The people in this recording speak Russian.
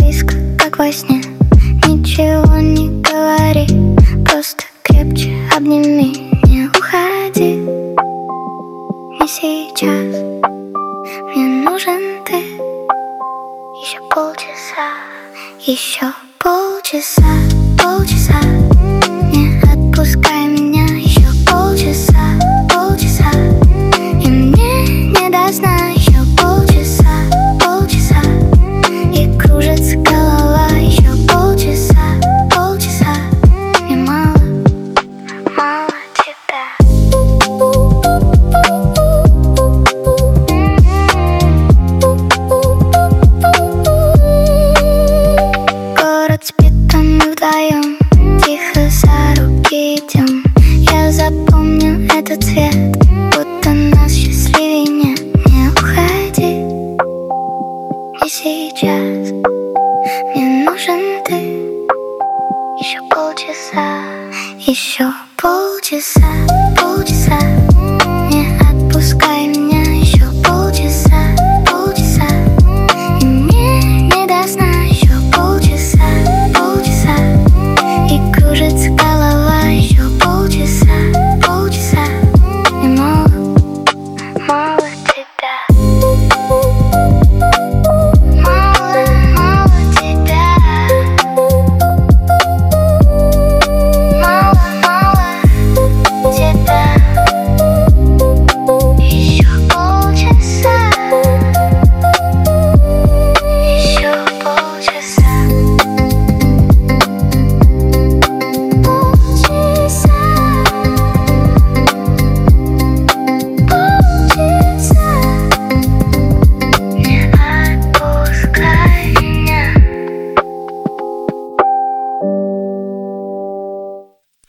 близко, как во сне. Ничего не говори, просто крепче обними. Не уходи, не сейчас. Мне нужен ты. Еще полчаса, еще полчаса, полчаса. Не отпускай меня. Еще полчаса, полчаса. И мне не до сна. Еще полчаса, полчаса. И кружится голова. Еще полчаса, полчаса. Мне мало, мало тебя. Город спит, а мы вдвоем тихо за руки идем. Я запомню этот цвет, будто нас счастливее нет. Не уходи, не сейчас. Мне нужен ты. Еще полчаса, еще